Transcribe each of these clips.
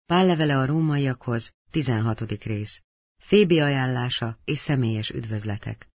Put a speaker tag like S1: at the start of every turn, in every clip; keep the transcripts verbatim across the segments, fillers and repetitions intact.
S1: Pál levele a rómaiakhoz, tizenhatodik rész. Fébi ajánlása és személyes üdvözletek.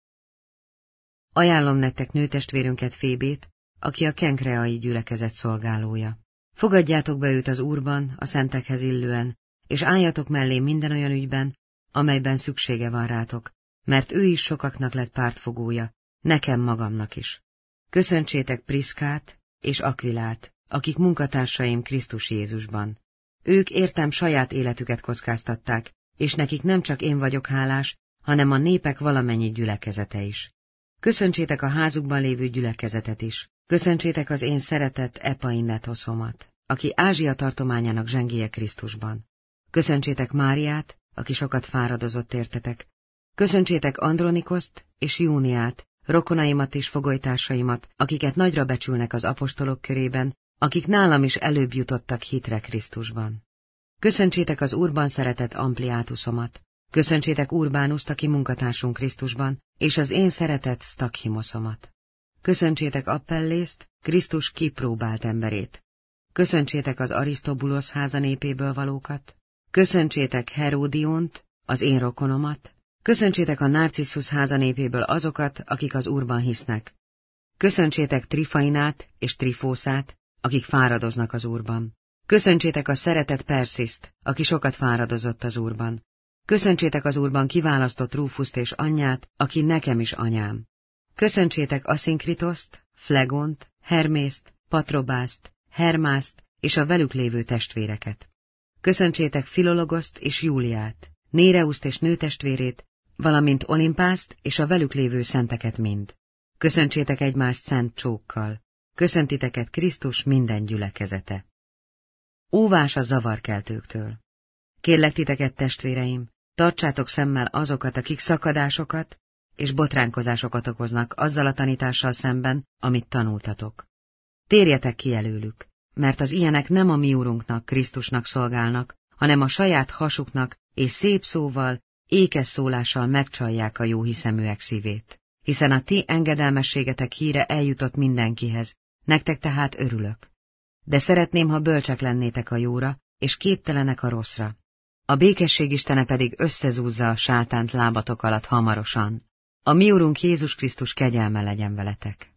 S1: Ajánlom nektek nőtestvérünket Fébét, aki a kenkreai gyülekezet szolgálója. Fogadjátok be őt az Úrban, a szentekhez illően, és álljatok mellé minden olyan ügyben, amelyben szüksége van rátok, mert ő is sokaknak lett pártfogója, nekem magamnak is. Köszöntsétek Priszkát és Akvilát, akik munkatársaim Krisztus Jézusban. Ők értem saját életüket kockáztatták, és nekik nem csak én vagyok hálás, hanem a népek valamennyi gyülekezete is. Köszöntsétek a házukban lévő gyülekezetet is. Köszöntsétek az én szeretett Epainetoszomat, aki Ázsia tartományának zsengéje Krisztusban. Köszöntsétek Máriát, aki sokat fáradozott értetek. Köszöntsétek Andronikoszt és Júniát, rokonaimat és fogolytársaimat, akiket nagyra becsülnek az apostolok körében, akik nálam is előbb jutottak hitre Krisztusban. Köszöntsétek az Úrban szeretett Ampliátuszomat. Köszöntsétek Urbánuszt, aki munkatársunk Krisztusban, és az én szeretett Stakhimoszomat. Köszöntsétek Appellészt, Krisztus kipróbált emberét. Köszöntsétek az Arisztobulosz háza népéből valókat. Köszöntsétek Heródiont, az én rokonomat. Köszöntsétek a Narcissus háza népéből azokat, akik az Úrban hisznek. Köszöntsétek Trifainát és Trifószát, akik fáradoznak az Úrban. Köszöntsétek a szeretett Persziszt, aki sokat fáradozott az Úrban. Köszöntsétek az Úrban kiválasztott Rúfuszt és anyját, aki nekem is anyám. Köszöntsétek Aszinkritoszt, Flegont, Hermészt, Patrobászt, Hermászt és a velük lévő testvéreket. Köszöntsétek Filologoszt és Júliát, Néreuszt és nőtestvérét, valamint Olimpászt és a velük lévő szenteket mind. Köszöntsétek egymást szent csókkal. Köszöntiteket Krisztus minden gyülekezete. Óvás a zavarkeltőktől. Kérlek titeket, testvéreim, tartsátok szemmel azokat, akik szakadásokat és botránkozásokat okoznak azzal a tanítással szemben, amit tanultatok. Térjetek ki előlük, mert az ilyenek nem a mi Urunknak, Krisztusnak szolgálnak, hanem a saját hasuknak és szép szóval, ékes szólással megcsalják a jóhiszeműek szívét. Hiszen a ti engedelmességetek híre eljutott mindenkihez, nektek tehát örülök. De szeretném, ha bölcsek lennétek a jóra, és képtelenek a rosszra. A békesség istene pedig összezúzza a sátánt lábatok alatt hamarosan. A mi Urunk Jézus Krisztus kegyelme legyen veletek.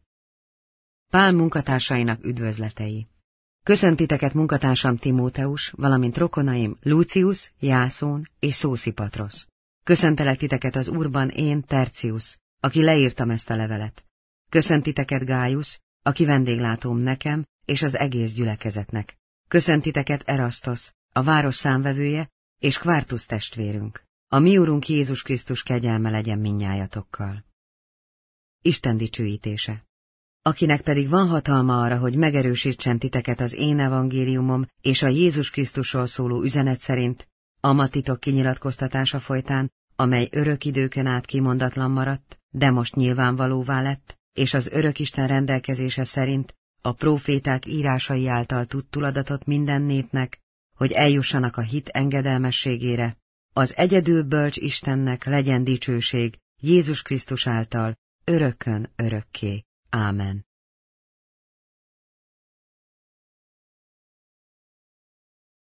S1: Pál munkatársainak üdvözletei. Köszöntiteket munkatársam Timóteus, valamint rokonaim Lucius, Jászón és Szószipatrosz. Köszöntelek titeket az Úrban én, Tercius, aki leírtam ezt a levelet. Köszöntiteket Gájusz, aki vendéglátóm nekem és az egész gyülekezetnek. Köszöntiteket Erasztosz, a város számvevője, és Kvártusz testvérünk. A mi Urunk Jézus Krisztus kegyelme legyen mindnyájatokkal. Isten dicsőítése. Akinek pedig van hatalma arra, hogy megerősítsen titeket az én evangéliumom és a Jézus Krisztusról szóló üzenet szerint, a ma titok kinyilatkoztatása folytán, amely örök időken át kimondatlan maradt, de most nyilvánvalóvá lett, és az örök Isten rendelkezése szerint a próféták írásai által tudtuladatot minden népnek, hogy eljussanak a hit engedelmességére, az egyedül bölcs Istennek legyen dicsőség Jézus Krisztus által, örökkön örökké. Ámen.